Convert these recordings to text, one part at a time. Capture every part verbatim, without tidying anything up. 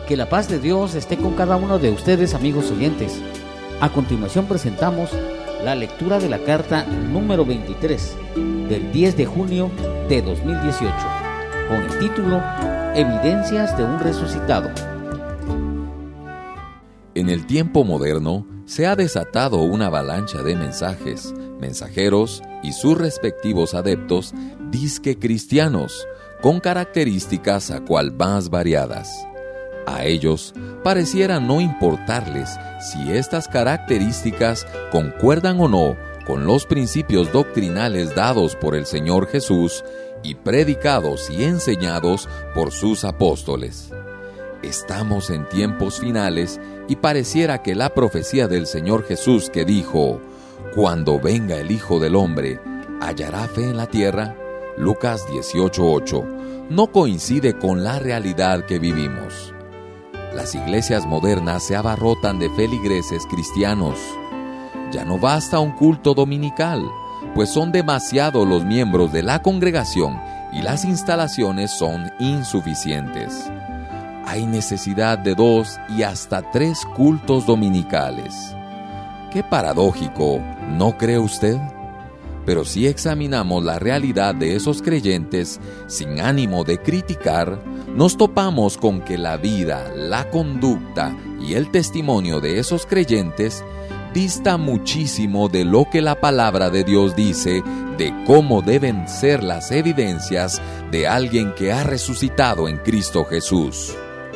Que la paz de Dios esté con cada uno de ustedes, amigos oyentes. A continuación presentamos la lectura de la carta número veintitrés del diez de junio de dos mil dieciocho, con el título Evidencias de un resucitado. En el tiempo moderno se ha desatado una avalancha de mensajes, mensajeros y sus respectivos adeptos disque cristianos, con características a cual más variadas. A ellos pareciera no importarles si estas características concuerdan o no con los principios doctrinales dados por el Señor Jesús y predicados y enseñados por sus apóstoles. Estamos en tiempos finales y pareciera que la profecía del Señor Jesús que dijo: «Cuando venga el Hijo del Hombre, ¿hallará fe en la tierra?», Lucas dieciocho ocho, no coincide con la realidad que vivimos. Las iglesias modernas se abarrotan de feligreses cristianos. Ya no basta un culto dominical, pues son demasiados los miembros de la congregación y las instalaciones son insuficientes. Hay necesidad de dos y hasta tres cultos dominicales. Qué paradójico, ¿no cree usted? Pero si examinamos la realidad de esos creyentes sin ánimo de criticar, nos topamos con que la vida, la conducta y el testimonio de esos creyentes dista muchísimo de lo que la palabra de Dios dice de cómo deben ser las evidencias de alguien que ha resucitado en Cristo Jesús.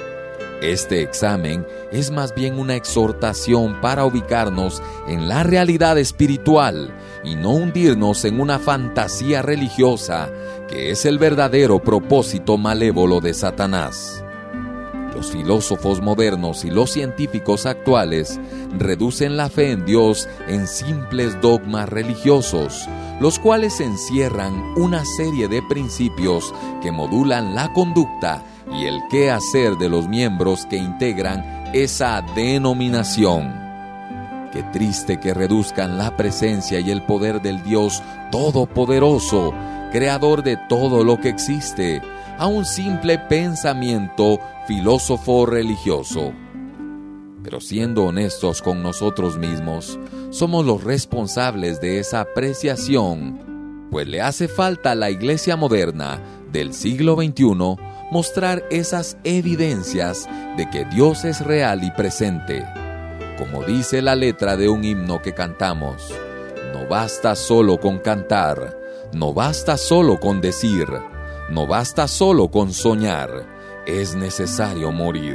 Este examen es más bien una exhortación para ubicarnos en la realidad espiritual y no hundirnos en una fantasía religiosa, que es el verdadero propósito malévolo de Satanás. Los filósofos modernos y los científicos actuales reducen la fe en Dios en simples dogmas religiosos, los cuales encierran una serie de principios que modulan la conducta y el qué hacer de los miembros que integran esa denominación. Qué triste que reduzcan la presencia y el poder del Dios Todopoderoso, creador de todo lo que existe, a un simple pensamiento filósofo religioso. Pero siendo honestos con nosotros mismos, somos los responsables de esa apreciación, pues le hace falta a la iglesia moderna del siglo veintiuno mostrar esas evidencias de que Dios es real y presente. Como dice la letra de un himno que cantamos: no basta solo con cantar, no basta solo con decir, no basta solo con soñar, es necesario morir.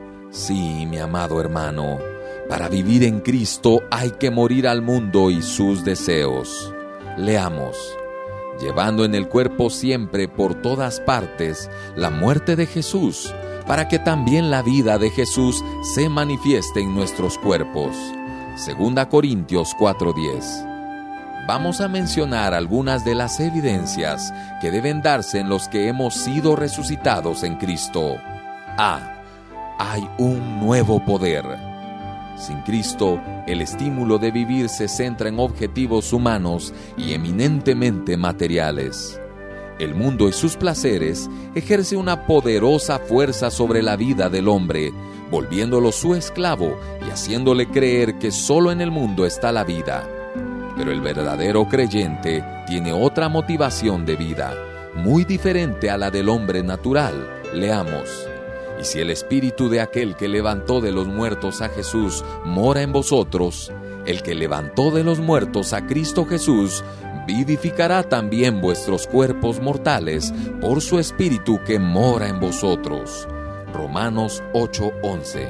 Sí, mi amado hermano, para vivir en Cristo hay que morir al mundo y sus deseos. Leamos: llevando en el cuerpo siempre por todas partes la muerte de Jesús, para que también la vida de Jesús se manifieste en nuestros cuerpos. Segunda Corintios cuatro diez. Vamos a mencionar algunas de las evidencias que deben darse en los que hemos sido resucitados en Cristo. A. Hay un nuevo poder. Sin Cristo, el estímulo de vivir se centra en objetivos humanos y eminentemente materiales. El mundo y sus placeres ejerce una poderosa fuerza sobre la vida del hombre, volviéndolo su esclavo y haciéndole creer que solo en el mundo está la vida. Pero el verdadero creyente tiene otra motivación de vida, muy diferente a la del hombre natural. Leamos: y si el espíritu de aquel que levantó de los muertos a Jesús mora en vosotros, el que levantó de los muertos a Cristo Jesús vivificará también vuestros cuerpos mortales por su espíritu que mora en vosotros. Romanos ocho once.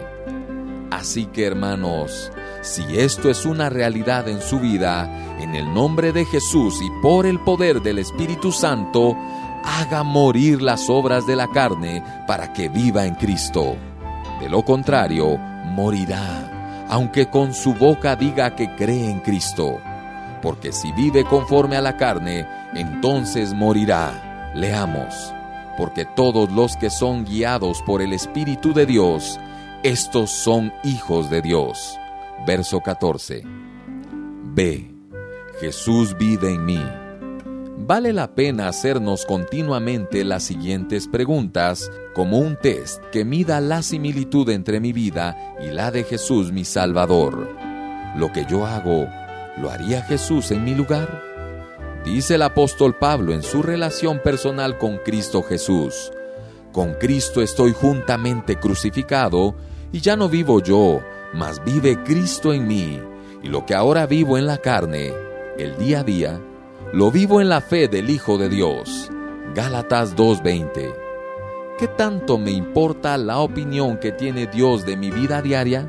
Así que, hermanos, si esto es una realidad en su vida, en el nombre de Jesús y por el poder del Espíritu Santo, haga morir las obras de la carne para que viva en Cristo. De lo contrario, morirá, aunque con su boca diga que cree en Cristo. Porque si vive conforme a la carne, entonces morirá. Leamos: porque todos los que son guiados por el Espíritu de Dios, estos son hijos de Dios. Verso catorce. B. Jesús vive en mí. vale la pena hacernos continuamente las siguientes preguntas, como un test que mida la similitud entre mi vida y la de Jesús mi Salvador. ¿Lo que yo hago, lo haría Jesús en mi lugar? Dice el apóstol Pablo en su relación personal con Cristo Jesús: con Cristo estoy juntamente crucificado, y ya no vivo yo, mas vive Cristo en mí. Y lo que ahora vivo en la carne, el día a día, lo vivo en la fe del Hijo de Dios. Gálatas dos veinte. ¿Qué tanto me importa la opinión que tiene Dios de mi vida diaria?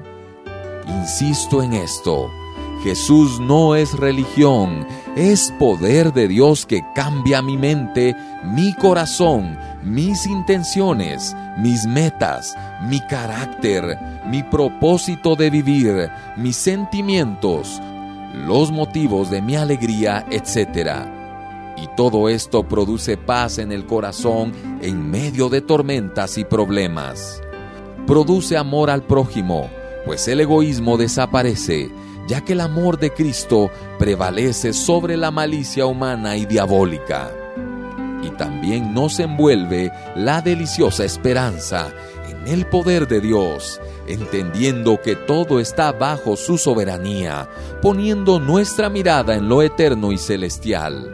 Insisto en esto: Jesús no es religión, es poder de Dios que cambia mi mente, mi corazón, mis intenciones, mis metas, mi carácter, mi propósito de vivir, mis sentimientos, los motivos de mi alegría, etcétera. Y todo esto produce paz en el corazón en medio de tormentas y problemas. Produce amor al prójimo, pues el egoísmo desaparece, ya que el amor de Cristo prevalece sobre la malicia humana y diabólica. Y también nos envuelve la deliciosa esperanza en el poder de Dios, entendiendo que todo está bajo su soberanía, poniendo nuestra mirada en lo eterno y celestial.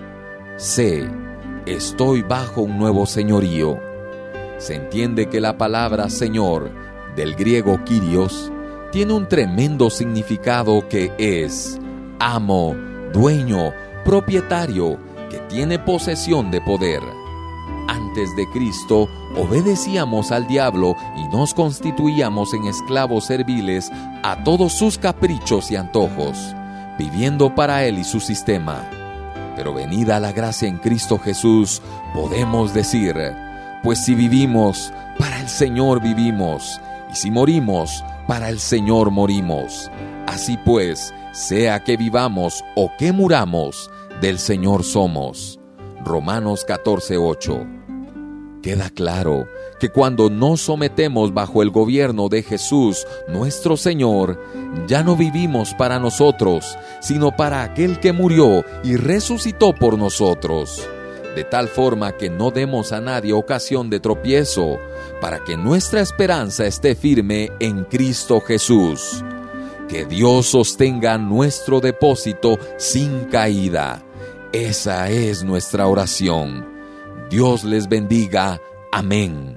Sé, estoy bajo un nuevo señorío. Se entiende que la palabra Señor, del griego Kyrios, tiene un tremendo significado que es amo, dueño, propietario, que tiene posesión de poder. Antes de Cristo, obedecíamos al diablo y nos constituíamos en esclavos serviles a todos sus caprichos y antojos, viviendo para él y su sistema. Pero venida la gracia en Cristo Jesús, podemos decir: pues si vivimos, para el Señor vivimos, y si morimos, para el Señor morimos. Así pues, sea que vivamos o que muramos, del Señor somos. Romanos catorce ocho. Queda claro que cuando nos sometemos bajo el gobierno de Jesús, nuestro Señor, ya no vivimos para nosotros, sino para aquel que murió y resucitó por nosotros. De tal forma que no demos a nadie ocasión de tropiezo, para que nuestra esperanza esté firme en Cristo Jesús. Que Dios sostenga nuestro depósito sin caída. Esa es nuestra oración. Dios les bendiga. Amén.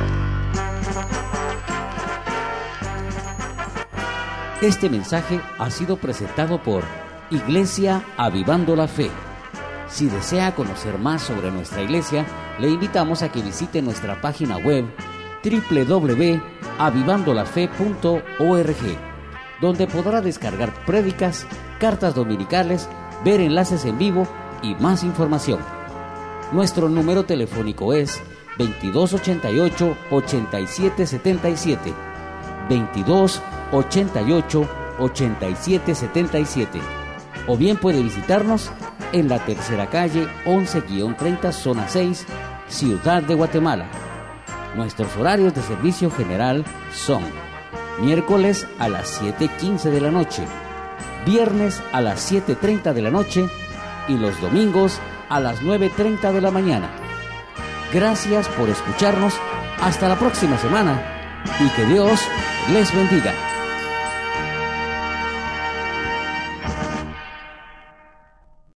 Este mensaje ha sido presentado por Iglesia Avivando la Fe. Si desea conocer más sobre nuestra iglesia, le invitamos a que visite nuestra página web doble u doble u doble u punto avivando la fe punto org, donde podrá descargar prédicas, cartas dominicales, ver enlaces en vivo y más información. Nuestro número telefónico es veintidós ochenta y ocho, ochenta y siete setenta y siete, veintidós ochenta y ocho, ochenta y siete setenta y siete, o bien puede visitarnos en la tercera calle once treinta, zona seis, Ciudad de Guatemala. Nuestros horarios de servicio general son miércoles a las siete quince de la noche, viernes a las siete treinta de la noche y los domingos a las nueve treinta de la mañana. Gracias por escucharnos. Hasta la próxima semana y que Dios les bendiga.